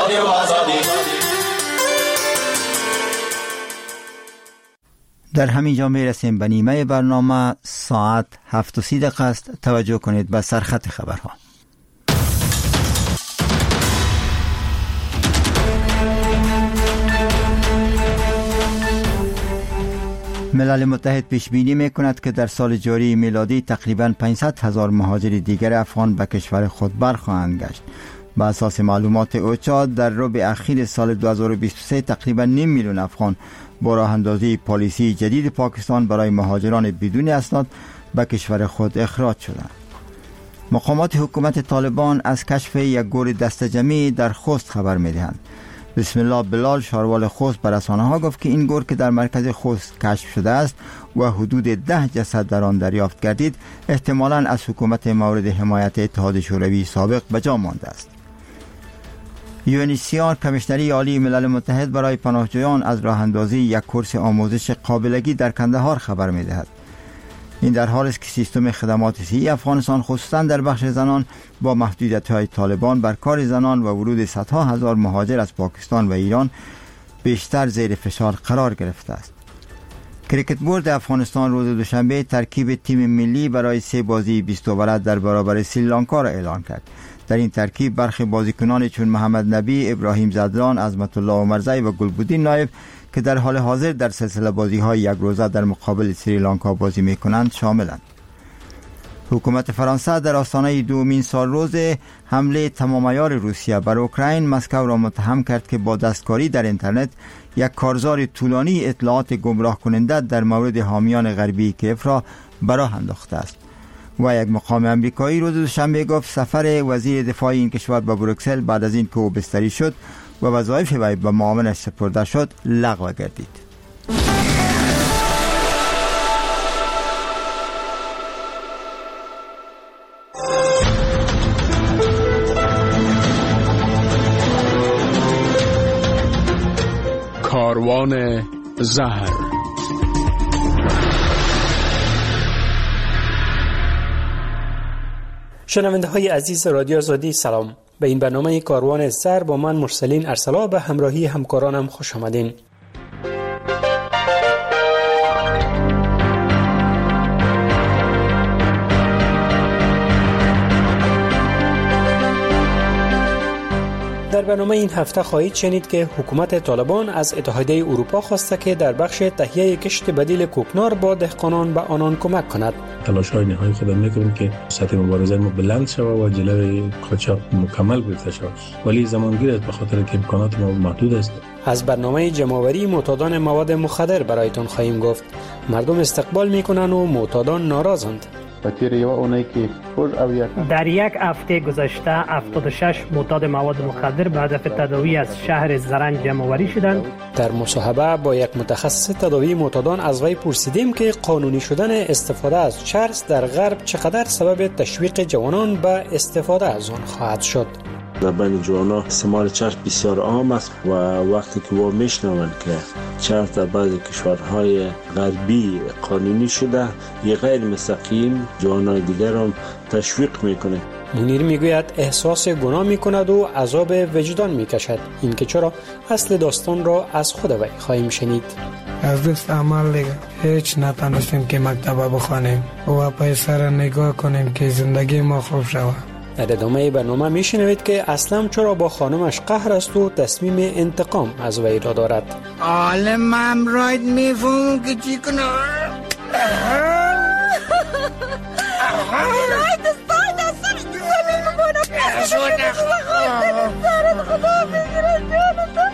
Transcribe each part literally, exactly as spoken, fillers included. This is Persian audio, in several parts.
آزادی و آزادی. در همین جا می رسیم به نیمه برنامه. ساعت هفت و سی دقیقه است. توجه کنید به سرخط خبرها. ملل متحد پیش بینی می کند که در سال جاری میلادی تقریباً پانصد هزار مهاجر دیگر افغان به کشور خود برخواهند گشت. با اساس معلومات اوچا در ربع اخیر سال دو هزار و بیست و سه تقریباً نیم میلیون افغان با راه اندازی پالیسی جدید پاکستان برای مهاجران بدون اسناد به کشور خود اخراج شدند. مقامات حکومت طالبان از کشف یک گور دست جمعی در خوست خبر می‌دهند. بسم الله بلال شاروال خوست به رسانه‌ها گفت که این گور که در مرکز خوست کشف شده است و حدود ده جسد در آن دریافت گردید، احتمالاً از حکومت مورد حمایت اتحاد شوروی سابق به جا مانده است. یو ان اچ سی آر کمیشنری عالی ملل متحد برای پناهجویان از راه اندازی یک کورس آموزش قابلگی در کندهار خبر می‌دهد. این در حالی است که سیستم خدمات صحی افغانستان خصوصا در بخش زنان با محدودیت‌های طالبان بر کار زنان و ورود صدها هزار مهاجر از پاکستان و ایران بیشتر زیر فشار قرار گرفته است. کریکت بورد افغانستان روز دوشنبه ترکیب تیم ملی برای سه بازی بیست اوور در برابر سریلانکا را اعلام کرد. در این ترکیب برخی بازیکنان چون محمد نبی، ابراهیم زدران، عظمت الله عمرزی و گلبودین نایب که در حال حاضر در سلسله بازی‌های یک روزه در مقابل سریلانکا بازی می‌کنند شاملند. حکومت فرانسه در آستانه دومین سالروز حمله تمام‌عیار روسیه بر اوکراین مسکو را متهم کرد که با دستکاری در اینترنت یک کارزار طولانی اطلاعات گمراه کننده در مورد حامیان غربی کیف را به راه انداخته است. و یک مقام امریکایی روز دوشنبه گفت سفر وزیر دفاع این کشور به بروکسل بعد از این که او بستری شد و وظایف وی به معاونش سپرده شد لغو گردید. کاروان زهر. شنونده های عزیز رادیو آزادی سلام. به این برنامه کاروان زهر با من مرسلین ارسلا به همراهی همکارانم خوش آمدین. در برنامه این هفته خواهید شنید که حکومت طالبان از اتحادیه اروپا خواسته که در بخش تهیه کشت بدیل کوکنار با دهقانان به آنان کمک کند. تلاش‌های نهایی خود می‌کنیم که سطح مبارزه ما بلند شود و جلوی قاچاق مکمل گرفته شود، ولی زمانگیر است به خاطر که امکانات ما محدود است. از برنامه جمع‌آوری معتادان مواد مخدر برایتان خواهیم گفت. مردم استقبال می‌کنند و معتادان ناراضند. در یک هفته گذشته هفتاد و شش معتاد مواد مخدر به هدف تداوی از شهر زرنج جمع‌آوری شدند. در مصاحبه با یک متخصص تداوی معتادان از وی پرسیدیم که قانونی شدن استفاده از چرس در غرب چقدر سبب تشویق جوانان به استفاده از آن خواهد شد. در بین جوانان استعمال چرس بسیار عام است و وقتی که ما میشنوند که چرس در بعضی کشورهای غربی قانونی شده، یه غیر مستقیم جوانان دیگر هم تشویق میکنه. منیر میگوید احساس گناه میکند و عذاب وجدان میکشد. این که چرا اصل داستان را از خود وی خواهیم شنید. از دست عمل دیگه هیچ نتانستیم که مکتب بخوانیم و پیسر نگاه کنیم که زندگی ما خوب شود. در ادامه برنامه میشنوید که اسلم چرا با خانمش قهر است و تصمیم انتقام از وی را دارد. عالمم راید میفهم که چی کنه. راید دستای دستان زمین مبانم خدا بگیره جانتا.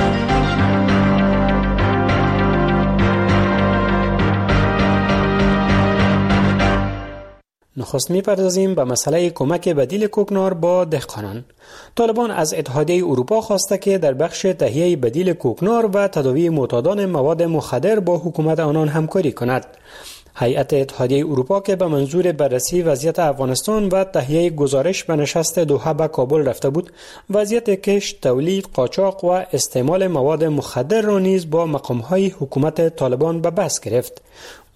نخست می‌پردازیم به مسئله کمک بدیل کوکنار با دهقانان. طالبان از اتحادیه اروپا خواسته که در بخش تهیه بدیل کوکنار و تداوی معتادان مواد مخدر با حکومت آنان همکاری کند. هیئت اتحادیه اروپا که به منظور بررسی وضعیت افغانستان و تهیه گزارش به نشست دوحه به کابل رفته بود، وضعیت کشت، تولید، قاچاق و استعمال مواد مخدر را نیز با مقام‌های حکومت طالبان به بحث گرفت.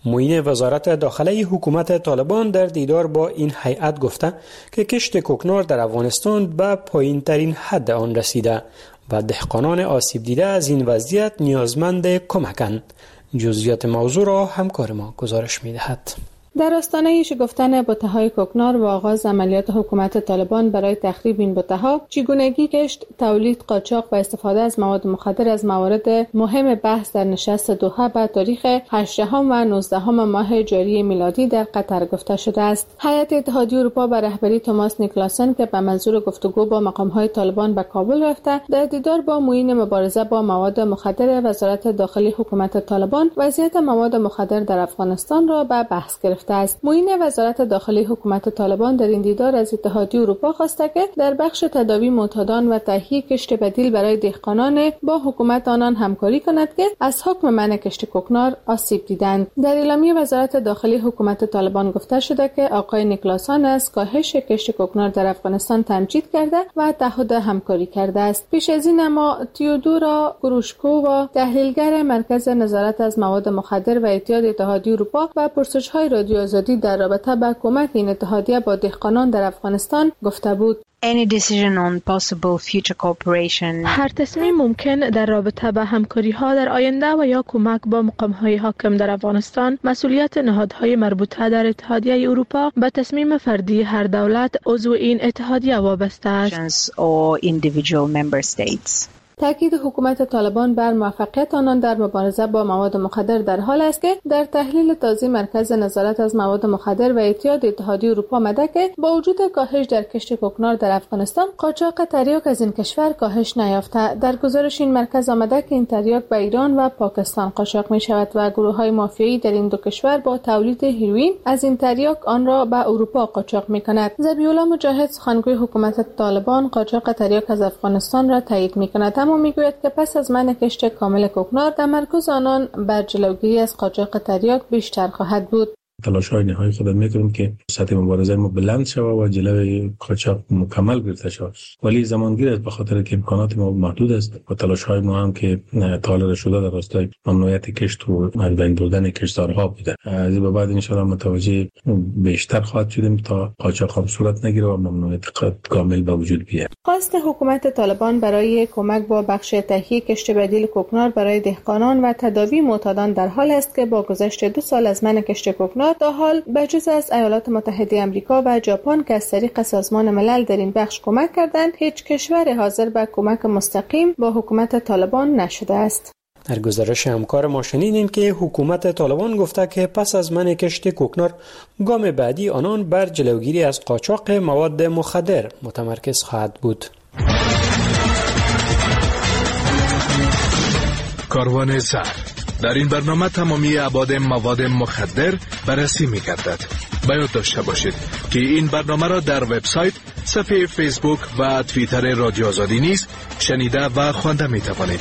معین وزارت داخله حکومت طالبان در دیدار با این هیئت گفته که کشت کوکنار در افغانستان به پایین ترین حد آن رسیده و دهقانان آسیب دیده از این وضعیت نیازمند کمکند. جزئیات موضوع را همکار ما گزارش می‌دهد. در آستانه شکفتن بته‌های کوکنار و آغاز عملیات حکومت طالبان برای تخریب این بته‌ها، چگونگی کشت، تولید، قاچاق و استفاده از مواد مخدر از موارد مهم بحث در نشست دوحه به تاریخ هجدهم و نوزدهم ماه جاری میلادی در قطر گفته شده است. هیئت اتحادیه اروپا به رهبری توماس نیکلاسن که به منظور گفتگو با مقام‌های طالبان به کابل رفته، در دیدار با معین مبارزه با مواد مخدر وزارت داخلی حکومت طالبان وضعیت مواد مخدر در افغانستان را به بحث گرفت است. معین وزارت داخلی حکومت طالبان در این دیدار از اتحادیه اروپا خواسته که در بخش تداوی معتادان و تهیه کشت بدیل برای دهقانان با حکومت آنان همکاری کند که از حکم منع کشت کوکنار آسیب دیدند. در اعلامیه وزارت داخلی حکومت طالبان گفته شده که آقای نیکلاسن از کاهش کشت کوکنار در افغانستان تمجید کرده و تعهد همکاری کرده است. پیش از این اما تیودورا گروشکووا، تحلیلگر مرکز نظارت از مواد مخدر و اعتیاد اتحادیه اروپا و پرسش‌های رادیو آزادی در رابطه با کمک این اتحادیه با دهقانان در افغانستان گفته بود: Any decision on possible future cooperation. هر تصمیم ممکن در رابطه با همکاری ها در آینده و یا کمک با مقام های حاکم در افغانستان مسئولیت نهادهای مربوطه در اتحادیه اروپا به تصمیم فردی هر دولت عضو این اتحادیه وابسته است. Or individual member states. تاکید حکومت طالبان بر موفقیت آنان در مبارزه با مواد مخدر در حال است که در تحلیل تازه مرکز نظارت از مواد مخدر و اعتیاد اتحادیه اروپا آمده که با وجود کاهش در کشت کوکنار در افغانستان، قاچاق تریاک از این کشور کاهش نیافته. در گزارش این مرکز آمده که این تریاک به ایران و پاکستان قاچاق می شود و گروه‌های مافیایی در این دو کشور با تولید هیروئین از این تریاک آن را به اروپا قاچاق می‌کند. ذبیح‌الله مجاهد، سخنگوی حکومت طالبان، قاچاق تریاک از افغانستان را تایید می‌کند، اما میگوید که پس از منع کشت کامل کوکنار، تمرکز آنان بر جلوگیری از قاچاق تریاک بیشتر خواهد بود. تلاش‌های نهایی خود می‌کنیم که سطح مبارزه ما بلند شود و جلوی قاچاق مکمل گرفته شود، ولی زمانگیر است به خاطر که امکانات ما محدود است و تلاش‌های ما هم که طالب شده در راستای ممنوعیت کشت و از بین بردن کشتزارها بوده. از این به بعد ان شاءالله متوجه بیشتر خواهد شدیم تا قاچاق هم صورت نگیره و ممنوعیت کامل به وجود بیاید. خواست حکومت طالبان برای کمک با بخش تهیه کشت بدیل کوکنار برای دهقانان و تداوی معتادان در حال است که با گذشت دو سال از منع کشت کوکنار تا حال بجز از ایالات متحده آمریکا و ژاپن که از طریق سازمان ملل در این بخش کمک کردند، هیچ کشور حاضر به کمک مستقیم با حکومت طالبان نشده است. در گزارش همکار ما شنیدیم که حکومت طالبان گفته که پس از منع کشت کوکنار، گام بعدی آنان بر جلوگیری از قاچاق مواد مخدر متمرکز خواهد بود. کاروان زهر. در این برنامه تمامی ابعاد مواد مخدر بررسی می‌گردد. باید داشته باشید که این برنامه را در وبسایت، صفحه فیسبوک و توییتر رادیو آزادی نیز شنیده و خوانده می‌توانید.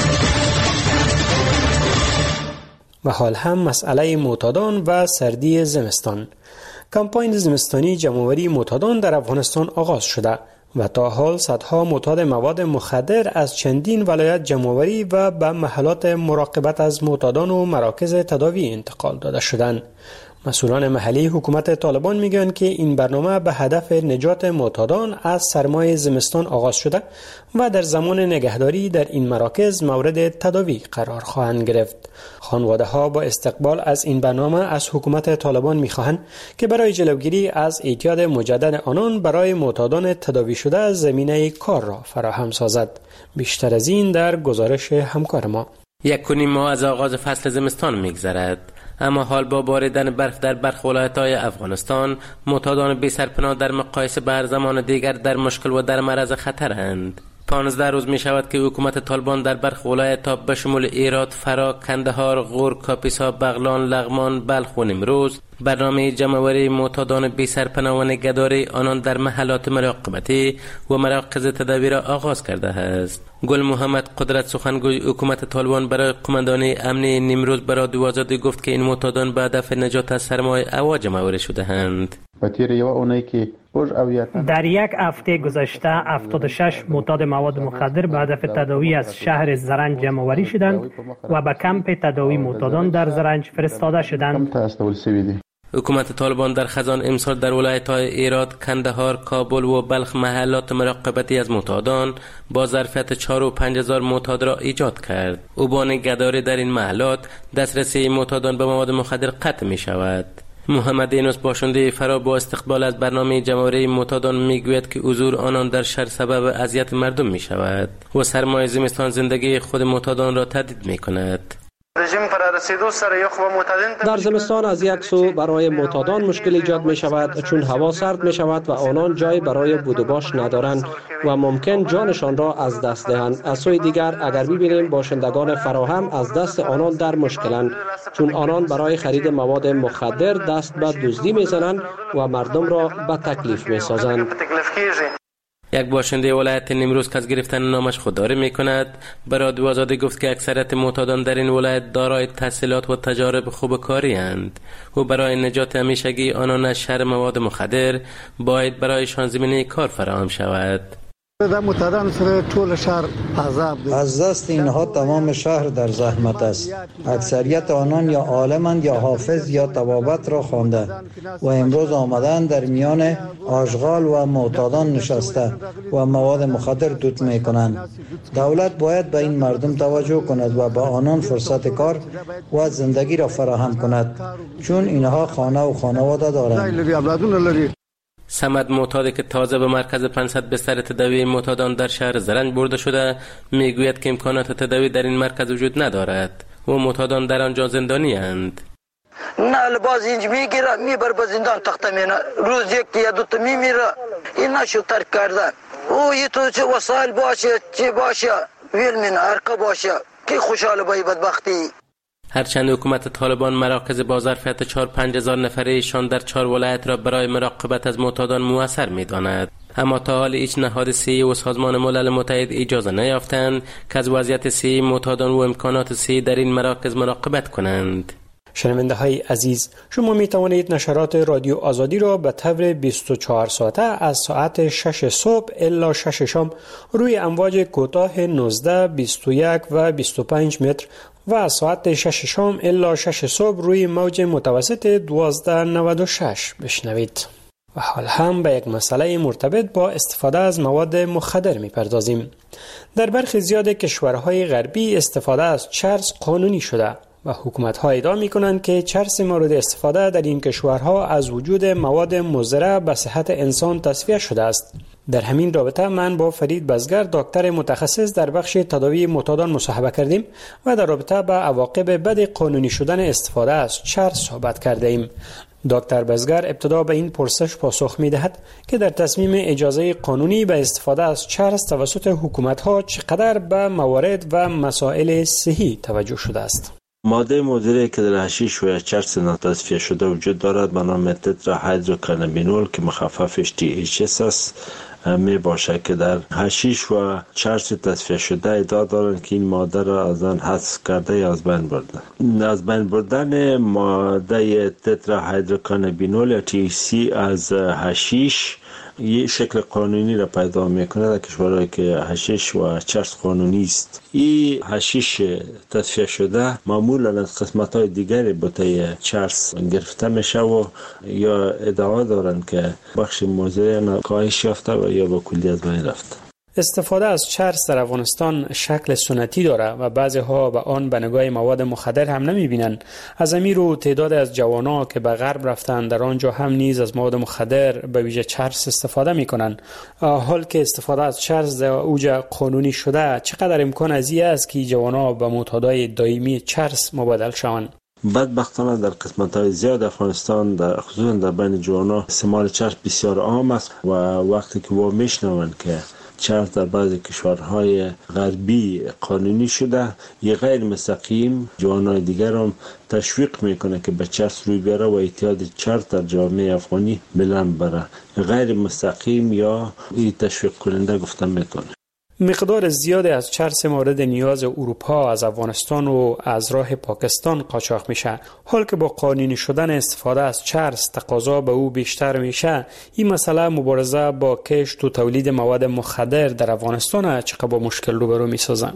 و حال هم مسئله معتادان و سردی زمستان. کمپاین زمستانی جمع‌آوری معتادان در افغانستان آغاز شده و تا حال صدها معتاد مواد مخدر از چندین ولایت جمع‌آوری و به محلات مراقبت از معتادان و مراکز تداوی انتقال داده شدند. مسئولان محلی حکومت طالبان میگن که این برنامه به هدف نجات معتادان از سرمای زمستان آغاز شده و در زمان نگهداری در این مراکز مورد تداوی قرار خواهند گرفت. خانواده ها با استقبال از این برنامه از حکومت طالبان میخواهند که برای جلوگیری از اعتیاد مجدد آنان برای معتادان تداوی شده زمینه کار را فراهم سازد. بیشتر از این در گزارش همکار ما. یک و نیم ماه از آغاز فصل زمستان میگذرد، اما حال با باریدن برف در برخی ولایت‌های افغانستان، معتادان بی سرپناه در مقایسه به هر زمان دیگر در مشکل و در معرض خطرند. پانزده روز می شود که حکومت طالبان در برخی ولایت‌ها به شمول هرات، فرا، کندهار، غور، کاپیسا، بغلان، لغمان، بلخ و نیمروز برنامه جمع‌آوری معتادان بی سرپناه و نگهداری آنان در محلات مراقبتی و مراکز تداوی را آغاز کرده است. گل محمد قدرت، سخنگوی حکومت طالبان برای قماندانی امنی نیمروز، برای رادیو آزادی گفت که این معتادان به هدف نجات از سرمای هوا جمع‌آوری شده اند. و تیر یو اونایی که در یک هفته گذشته هفتاد و شش معتاد مواد مخدر به هدف تداوی از شهر زرنج جمع‌آوری شدند و به کمپ تداوی معتادان در زرنج فرستاده شدند. حکومت طالبان در خزان امسال در ولایت‌های هرات، کندهار، کابل و بلخ محلات مراقبتی از معتادان با ظرفیت چهار و پنج هزار معتاد را ایجاد کرد. اوبان گداری در این محلات دسترسی معتادان به مواد مخدر قطع می شود. محمد اینوس باشنده فرا با استقبال از برنامه جمع‌آوری معتادان میگوید که حضور آنان در شهر سبب اذیت مردم می شود و سرمای زمستان زندگی خود معتادان را تهدید می کند. در زمستان از یک سو برای معتادان مشکل ایجاد می شود چون هوا سرد می شود و آنان جای برای بود و باش ندارند و ممکن جانشان را از دست دهند. از سوی دیگر اگر ببینیم باشندگان فراهم از دست آنان در مشکلند چون آنان برای خرید مواد مخدر دست به دزدی می زنند و مردم را به تکلیف می سازند. یک باشنده ولایت نیمروز که از گرفتن نامش خودداری میکند به رادیو آزادی گفت که اکثریت معتادان در این ولایت دارای تحصیلات و تجارب خوب کاری اند و برای نجات همیشگی آنان از شر مواد مخدر باید برایشان زمینه کار فراهم شود. از دست اینها تمام شهر در زحمت است. اکثریت آنان یا عالمند یا حافظ یا طبابت را خوانده و امروز آمدن در میان آشغال و معتادان نشسته و مواد مخدر دود می کنند. دولت باید به این مردم توجه کند و به آنان فرصت کار و زندگی را فراهم کند چون اینها خانه و خانواده دارند. سمد معتادی که تازه به مرکز پانصد بستر تداوی معتادان در شهر زرنج برده شده میگوید که امکانات تداوی در این مرکز وجود ندارد و معتادان در آنجا زندانی اند. نه لباس اینج میگیره میبر به زندان تخته مینه روز یک یا دو تا میمیره. این نشو ترک کردن او یه تو چه وسایل باشه چه باشه ویل مینه هرکا باشه که خوشحال بایی بدبختی. هرچند حکومت طالبان مراکز با ظرفیت چهار پنج هزار نفره‌شان در چهار ولایت را برای مراقبت از معتادان موثر می‌داند، اما تا حال هیچ نهاد صحی و سازمان ملل متحد اجازه نیافتند که از وضعیت صحی معتادان و امکانات صحی در این مراکز مراقبت کنند. شنونده های عزیز، شما می توانید نشرات رادیو آزادی را به طور بیست و چهار ساعته از ساعت شش صبح الی شش شام روی امواج کوتاه نوزده، بیست و یک و بیست و پنج متر و از ساعت شش شام الی شش صبح روی موج متوسط دوازده نود و شش بشنوید. و حال هم به یک مسئله مرتبط با استفاده از مواد مخدر می پردازیم. در برخی زیاد کشورهای غربی استفاده از چرس قانونی شده و حکومت‌ها ادعا می‌کنند که چرس مورد استفاده در این کشورها از وجود مواد مضر به صحت انسان تصفیه شده است. در همین رابطه من با فرید بزگر دکتر متخصص در بخش تداوی معتادان مصاحبه کردیم و در رابطه با عواقب بد قانونی شدن استفاده از چرس صحبت کرده ایم. دکتر بزگر ابتدا به این پرسش پاسخ می‌دهد که در تصمیم اجازه قانونی به استفاده از چرس توسط حکومت‌ها چقدر به موارد و مسائل صحی توجه شده است. ماده مضری که در حشیش و چرس ناتصفیه شده وجود دارد به نام تتراهیدروکانابینول که مخففش تی ایچ اس است می باشد که در حشیش و چرس تصفیه شده ادعا دارند که این ماده را از آن حذف کرده یا از بین بردن. از بین بردن ماده تتراهیدروکانابینول یا تی ایچ سی از حشیش یک شکل قانونی را پیدا میکنه در کشورهایی که حشیش و چرس قانونی است. این حشیش تصفیه شده معمولا از قسمت های دیگری بوته چرس گرفته میشه و یا ادعا دارند که بخش مضر کاهش یافته و یا با کلی از بین رفته. استفاده از چرس در افغانستان شکل سنتی داره و بعضی ها به آن به نگاه مواد مخدر هم نمی بینند. از امیر و تعداد از جوانان که به غرب رفتن در آنجا هم نیز از مواد مخدر به ویژه چرس استفاده می کنند. حال که استفاده از چرس در اوج قانونی شده، چقدر امکان از این است که جوانان به معتادای دائمی چرس مبادل شوند؟ بدبختانه در قسمت‌های زیاد افغانستان در خصوصا در بین جوانان استعمال چرس بسیار عام است و وقتی که ما میشنوند که چرس در بعضی کشورهای غربی قانونی شده، یه غیر مستقیم جوانای دیگر هم تشویق میکنه که به چرس روی بیاره و اعتیاد چرس در جامعه افغانی بلند بره. غیر مستقیم یا این تشویق کننده گفتن میکنه. مقدار زیادی از چرس مورد نیاز اروپا از افغانستان و از راه پاکستان قاچاق میشه. حال که با قانونی شدن استفاده از چرس تقاضا به او بیشتر میشه، این مسئله مبارزه با کشت و تولید مواد مخدر در افغانستان چقدر با مشکل روبرو میسازن؟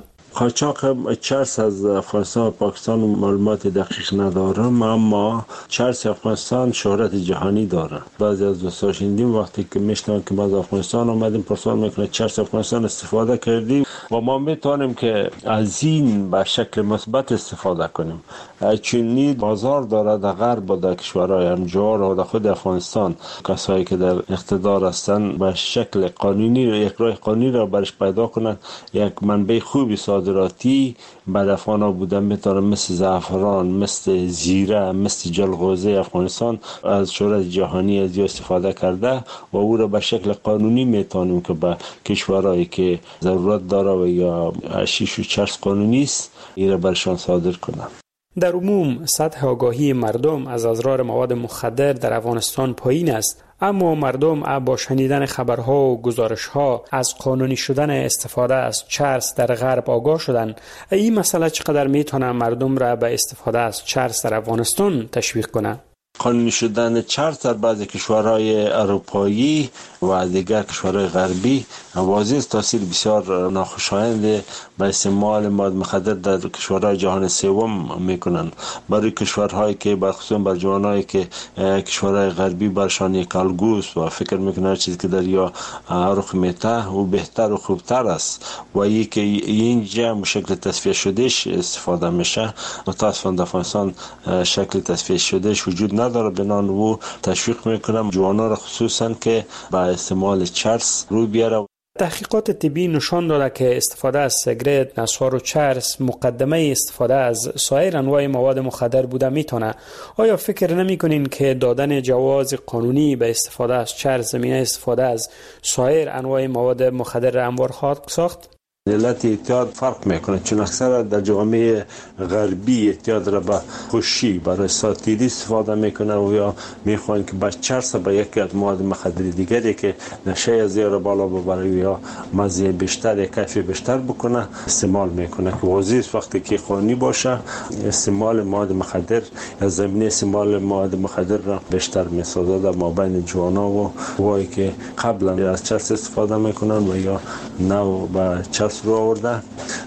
قاچاق چرس از افغانستان و پاکستان معلومات دقیق ندارم، اما چرس افغانستان شهرت جهانی داره. بعضی از دوستان شنیدیم وقتی که میشنن که ما از افغانستان اومدیم پرسان میکنه چرس افغانستان استفاده کردیم و ما میتونیم که از این به شکل مثبت استفاده کنیم، چون بازار داره در غرب و در کشورهای همجوار و در خود افغانستان. کسایی که در اقتدار هستن به شکل قانونی یک راه قانونی را برش پیدا کنن، یک منبع خوبی صادراتی بر افغانا بودن میتونه، مثل زعفران، مثل زیره، مثل جلغوزه افغانستان از شهرت جهانی از استفاده کرده و او را به شکل قانونی میتونیم که به کشورهایی که ضرورت داره و یا حشیش و چرس قانونی است این را برشان صادر کنن. در عموم سطح آگاهی مردم از اضرار مواد مخدر در افغانستان پایین است، اما مردم با شنیدن خبرها و گزارشها از قانونی شدن استفاده از چرس در غرب آگاه شدن. این مسئله چقدر میتونه مردم را به استفاده از چرس در افغانستان تشویق کنه؟ قانونی شدن چرس در بعضی کشورهای اروپایی و دیگر کشورهای غربی واضح تاثیر بسیار ناخوشایند به استعمال مواد مخدر در کشورهای جهان سوم میکنن. برای کشورهایی که برخصوص بر جوانایی که کشورهای غربی برشان یک الگوست و فکر میکنن چیزی که در یا رخ میته و بهتر و خوبتر است و ای که اینجا شکل تصفیه شدهش استفاده میشه، متاسفانه در افغانستان شکل تصفیه شدهش وجود نداره. بنان و تشویق میکنم جوانان را خصوصا که با استعمال چرس روی بیاره. تحقیقات طبی نشان داده که استفاده از سیگرت، نسوار و چرس مقدمه استفاده از سایر انواع مواد مخدر بوده میتونه. آیا فکر نمیکنین که دادن جواز قانونی به استفاده از چرس زمینه استفاده از سایر انواع مواد مخدر را هموار خواهد ساخت؟ علت اعتیاد فرق میکنه، چون اکثر در جامعه غربی اعتیاد را به خوشی برای ساتیری استفاده میکنه و یا میخوان که با چرس با یکی از مواد مخدر دیگری که نشه زیاد بالا ببره یا مزه بیشتر، کیفیت بیشتر بکنه استعمال میکنه. که واضح وقتی که قانونی باشه استعمال مواد مخدر یا زمینه استعمال مواد مخدر را بیشتر میسازه در مابین جوانا و وایی که قبلا از چرس استفاده میکنن و یا نو با چرس رو آورده.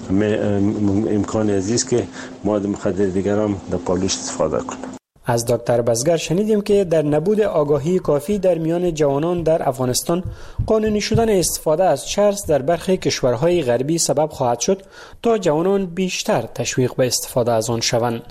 امکان عزیز که مواد مخدر دیگر هم در پالوش استفاده کنه. از دکتر بزگر شنیدیم که در نبود آگاهی کافی در میان جوانان در افغانستان قانونی شدن استفاده از چرس در برخی کشورهای غربی سبب خواهد شد تا جوانان بیشتر تشویق به استفاده از آن شوند.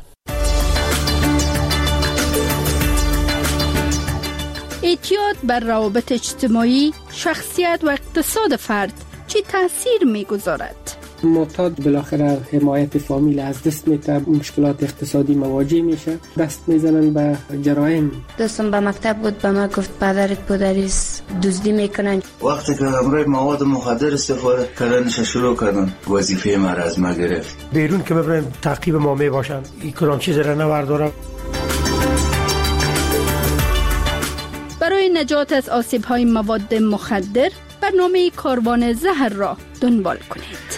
اعتیاد بر روابط اجتماعی، شخصیت و اقتصاد فرد چی تاثیر میگذارد؟ معتاد بالاخره حمایت فامیل از دست میده، مشکلات اقتصادی مواجه میشه، دست میزنن به جرایم. دوستم به مکتب بود، به ما گفت پدرت پدریست دزدی میکنن. وقتی که همراه مواد مخدر استفاده کردنش شروع کردن وظیفه ما را از ما گرفت. بیرون که ببرن تعقیب ما میباشن، این کدام چیز را نوردارم. برای نجات از آسیب‌های مواد مخدر برنامه کاروان زهر را دنبال کنید.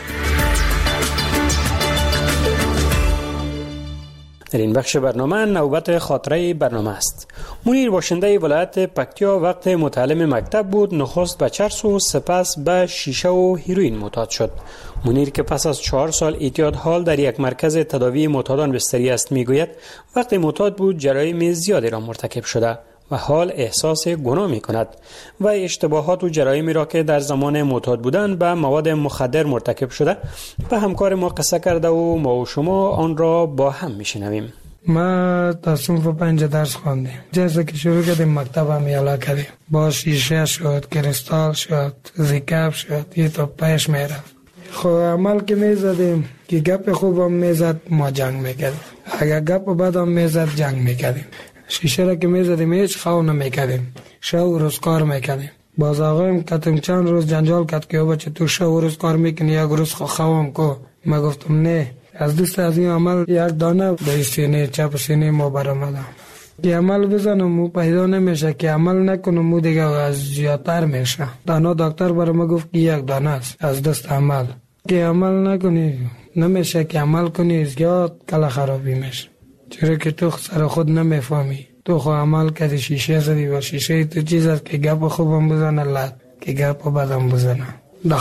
در این بخش برنامه نوبت خاطره برنامه است. منیر باشنده ولایت پکتیا وقت متعلم مکتب بود نخست به چرس و سپس به شیشه و هیروئین معتاد شد. منیر که پس از چهار سال اعتیاد حال در یک مرکز تداوی معتادان بستری است میگوید وقتی معتاد بود جرایم زیادی را مرتکب شده و حال احساس گناه می کند و اشتباهات و جرایمی را که در زمان معتاد بودن به مواد مخدر مرتکب شده به همکار ما قصه کرده و ما و شما آن را با هم می شنویم. ما تا صنف پنج درس خواندیم. جیسے که شروع کردیم مکتب هم یالا کردیم، با شیشه شد، کریستال شد، زیکاب شد، یه تو پیش می رفت. خب عمل که می زدیم که گپ خوب هم می زد ما جنگ می کردیم، اگر گپ بد هم می زد جنگ می کردیم. شیشه را که می زدیم هیچ خواه نمی کردیم، شب و روز کار می کردیم. باز آقایم کتیم چند روز جنجال کت که بچه تو شب و روز کار میکنی یک روز خواهم کو. ما گفتم نه، از دست از این عمل یک دانه به سینه چپ سینه ما برآمدم. که عمل بزنم مو پیدا نمیشه، که عمل نکنم مو دیگه از زیادتر میشه. دانا دکتر برای ما گفت که یک دانه است از دست عمل، که عمل نکنی نمیشه، که عمل کنی زیاد کلا خرابی میشه. چرا که تو سر خود نمیفهمی، تو خو عمل کردی شیشه زدی و شیشه تو چیز است که گپ خوبم بزنه لط، که گپ بدم بزنه. در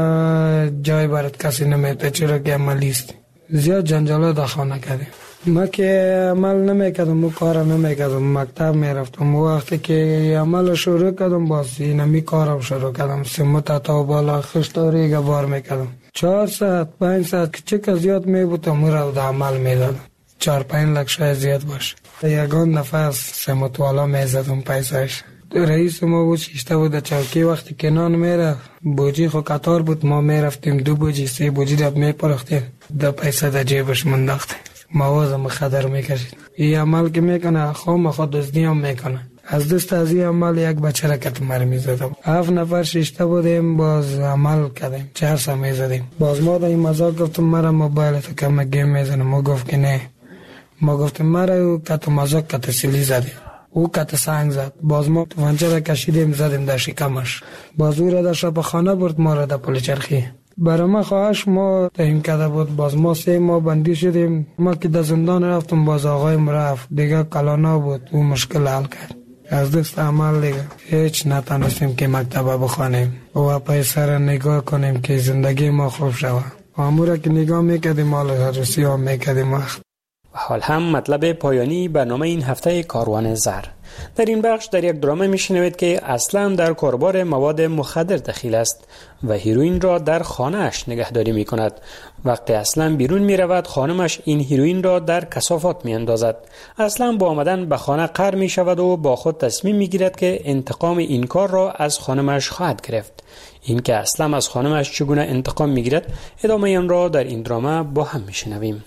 خانه جای برات کسی نمیده، چرا که عملی است. زیاد جنجالا در خانه کردیم. ما که عمل نمیکردم و کار نمیکردم، مکتب میرفتم. وقتی که عمل شروع کردم باز اینمی کارم شروع کردم. سمت تا بالا خشتاری گبار میکردم. چهار ساعت پنج ساعت که چه که زیاد میبودم مرا در عمل میدادم. چهار پنج لک شاید زیاد باشه. یگان نفس سمت والا میزدم پیسایش. رئیس ما بود شیشته بود چوکی. وقتی که نان میره بوجی خو قطار بود، ما میرفتیم دو بوجی سه بوجی دب میپرختیم، دو پیسه در جیبش منداختیم، موازم مخدر میکشید. این عمل که میکنه خام خود دزدی هم میکنه. از دست از این عمل یک بچه را کت مر میزدم. هفت نفر شیشته بودیم، باز عمل کردیم، چهار سه میزدیم. باز ما در این مزاق گفتم مرا موبایل تو کم گیم میزنم. ما گفت که نه. ما گفتم مرا کت مزاق کت سیلی زدیم، او کت سنگ زد. باز ما توانچه را کشیدیم زدیم در شکمش. باز او را در شب خانه برد، ما را در پل چرخی. برای ما خواهش ما تهیم کرده بود. باز ما سه ما بندی شدیم. ما که در زندان رفتم باز آقایم رفت دیگه کلانا بود، او مشکل حل کرد. از دست عمل دیگه هیچ نتانستیم که مکتبه بخوانیم و پیسر نگاه کنیم که زندگی ما خوب شود. امورا که نگاه میکردیم حال عروسی ها میکردیم وقت. حال هم مطلب پایانی برنامه این هفته کاروان زر. در این بخش در یک درامه میشنوید که اسلم در کاربار مواد مخدر دخیل است و هیروئین را در خانه‌اش نگهداری میکند. وقتی اسلم بیرون میرود خانمش این هیروئین را در کثافات میاندازد. اسلم با آمدن به خانه قهر میشود و با خود تصمیم میگیرد که انتقام این کار را از خانمش خواهد گرفت. این که اسلم از خانمش چگونه انتقام میگیرد ادامه آن را در این درامه با هم میشنویم.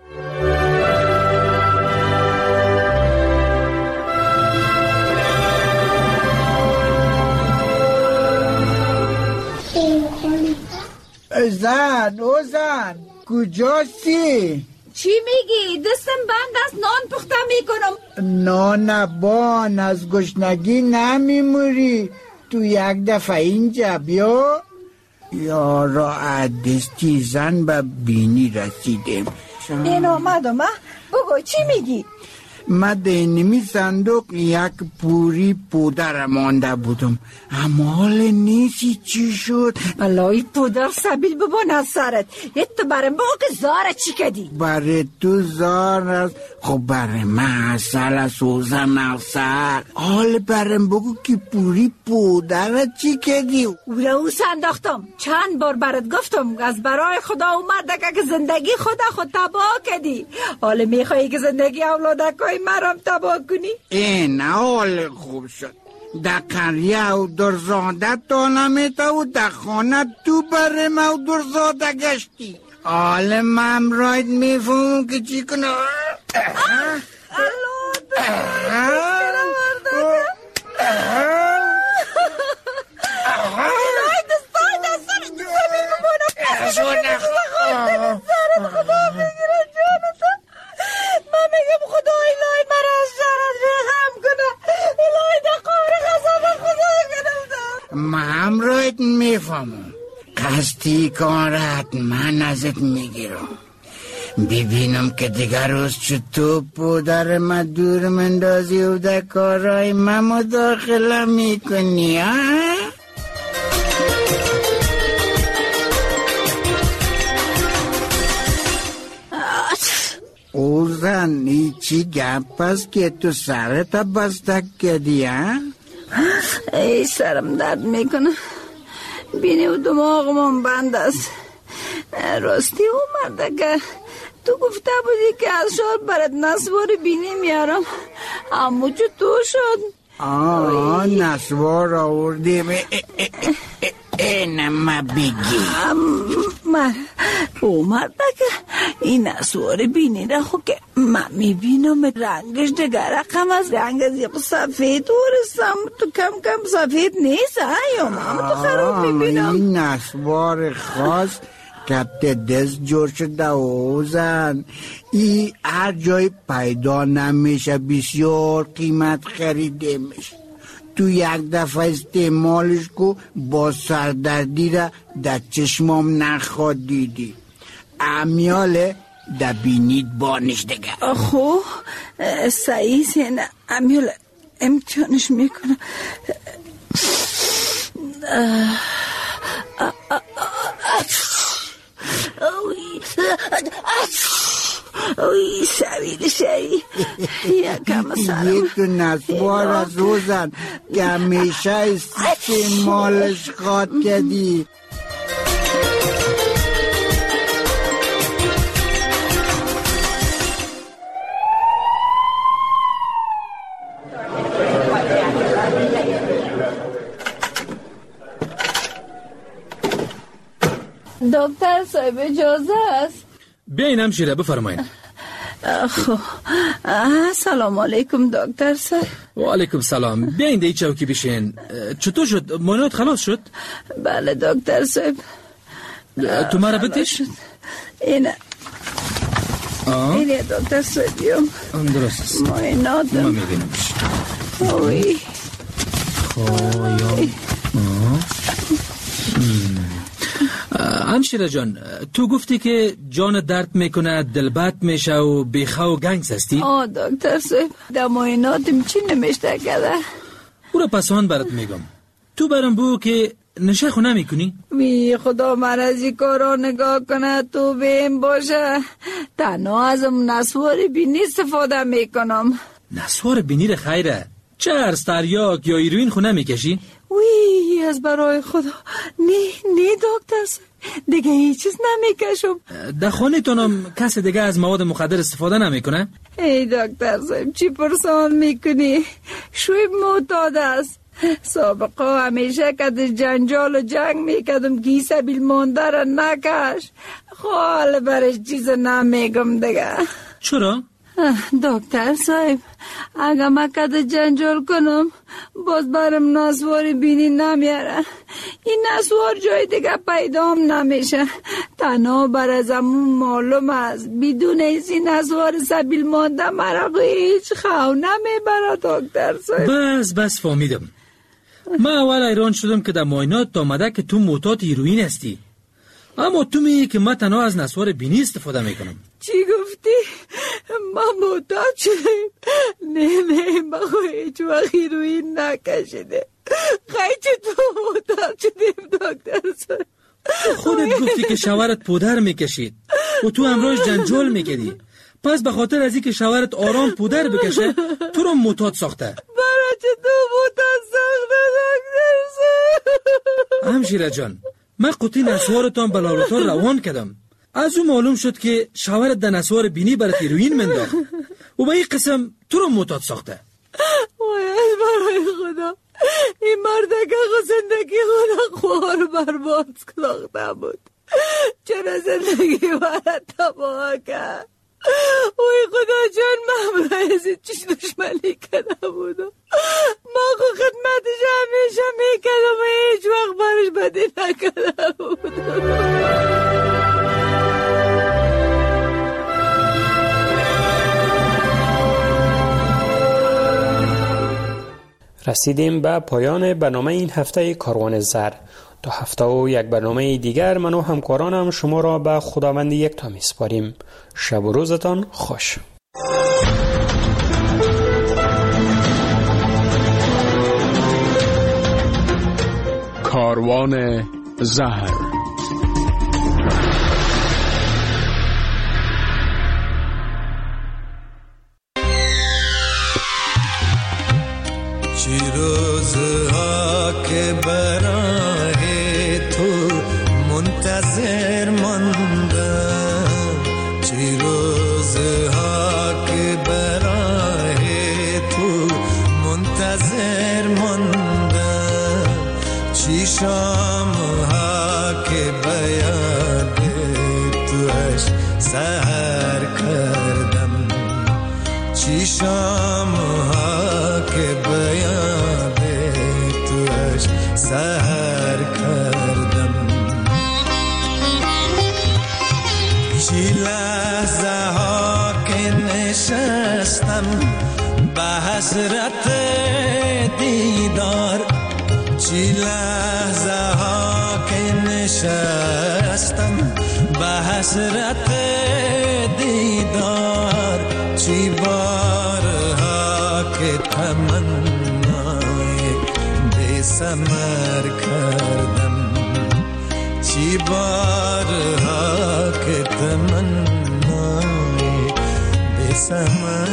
زن او زن کجاستی؟ چی میگی؟ دستم بند است، نان پخته میکنم. نان بان از گشنگی نمیموری؟ تو یک دفعه اینجا بیا. یارا دستی زن به بینی رسیدیم. این آمدم. بگو چی میگی؟ من دینمی صندوق یک پوری پودر مانده بودم، اما حال نیستی چی شد؟ بلای پودر سبیل ببون از سرت. تو برم بگو که زاره چی کدی؟ برای تو زار است، خب برای من اصل سوزن اصل. حال برم بگو که پوری پودر چی کدی؟ او را او سنداختم، چند بار برات گفتم از برای خدا اومده که زندگی خدا خود تباه کدی. حال میخوایی که زندگی اولادکای مرام تباه کنی؟ این حال خوب شد. در قریه و درزاده تا نمیتا و در خانه تو برم و درزاده گشتی. حال من راید میفهم که چی کنه. الو دارم الهی دستای دستان زمین بمونم شو نخواه خدا بگیره جانتا. من میگم خدا الهی مرا از شرط رحم کنه. الهی در قهر غضب خدا کنه. من راید میفهمم قصدی کارت من ازت میگیرم. ببینم که دیگر روز چطور پودر من دور مندازی و در کارهای من مداخله میکنی ها؟ او زن ای چی گپ است که تو سرت بستک کردی ها؟ ای سرم درد میکنه، بینی و دماغم بند است. راستی اومده که تو گفته بودی که از شار برات نسوار بینی میارم، اما چطور شد؟ آه نسوار آوردیم. اینم بگی من اومده که این نسوار بینی را خود که من میبینم رنگش دیگر رقم از رنگ از یه سفید ورستم. تو کم کم سفید نیست یا من تو خراب میبینم. این نسوار خاص کپت دست جور شده اوزن. ای هر جای پیدا نمیشه، بسیار قیمت خریده میشه. تو یک دفعه استعمالش کو با سردردی را در چشمام نخواد دیدی. امیاله در بینید بانش دیگه. خو سعی سینه امیاله امتحانش میکنم. اوی سویل شایی یکم سرم یک تو نسوار از روزن که همیشه استعمالش خواد کردی. دکتر صاحب اجازه است؟ بیاین همشیره بفرمایید. خب سلام علیکم دکتر صاحب. و علیکم سلام. بیاین دی چوکی بشین. چطور شد؟ مانوت خلاص شد؟ بله دکتر صاحب. تو مرا بتش؟ اینه اینه دکتر صاحب. درست است. مایناتم ما میبینمش. اوی خوایم همشیره جان، تو گفتی که جان درد میکنه، دل بد میشه و بیخه و گنگس هستی؟ آه دکتر صاحب در مایناتم چی نمیشته کده؟ او را پسان برات میگم. تو برام بو که نشه خو نمی کنی؟ وی خدا من از این کارا نگاه کنه تو بیم باشه. تنها ازم نسوار بینی استفاده میکنم. نسوار بینی را خیره؟ چرس، تریاک یا ایروین خو نمی کشی؟ وی از برای خدا نه نه دکتر صاحب دیگه هیچ چیز نمی کشم. در خانه تانم کسی دیگه از مواد مخدر استفاده نمی کنه؟ ای دکتر صاحب چی پرسان میکنی؟ شویب معتاد است. سابقا همیشه که جنجال و جنگ میکردم که سبیل مانده را نکش. خال برش چیز نمیگم دیگه. چرا؟ دکتر صاحب اگه من که جنجال کنم باز برم نسوار بینی نمیاره. این نسوار جای دیگه پیدام نمیشه. تنها بر از امون معلوم است بدون ایسی نسوار سبیل مانده مرا هیچ خو نمیبره دکتر صاحب. بس بس فهمیدم. من اول ایران شدم که در معاینات آمده که تو معتاد هیروئین هستی، اما تو میگی که من تنها از نسوار بینی استفاده میکنم. چی گفتی؟ من معتاد شدیم؟ نه نه من هیچ وقت هیروئین نکشیده. خیلی تو معتاد شدیم دکتر صاحب. خودت گفتی که شوهرت پودر میکشید و تو امروز جنجال میکردی، پس به خاطر از اینکه شوهرت آرام پودر بکشه تو رو معتاد ساخته. برای چه تو معتاد ساخته دکتر صاحب؟ همشیره جان، من قطعی نسوارتان به لابراتوار روان کردم. از اون معلوم شد که شوهرت در نسوار بینی برات هیروئین منداخت و به این قسم تو رو معتاد ساخته. وای برای خدا این مرد که زندگی خود خوار برباد ساخته بود. چرا زندگی برات تباه کرد؟ وای خدا جان من برای چیش دشمنی کرده بودم. ما خود خدمتش همیشه میکردم و هیچ وقت برش بدی نکرده بودم. رسیدیم به پایان برنامه این هفته کاروان زر. تا هفته و یک برنامه دیگر من و همکارانم شما را به خداوند یکتا میسپاریم. شب و روزتان خوش. کاروان زهر. چی روزها که برای تو منتظر ماندم، چی روزها که برای تو منتظر ماندم، چی شامها که بیاد توش سحر کردم، چی شامها که بیاد توش سحر کردم. چی لحظه ها که نشستم به حسرت دیدار، چی لحظه ها که نشستم به حسرت دیدار، چی بارها که تمنای بی ثمر کردم، چی بارها که تمنای بی ثمر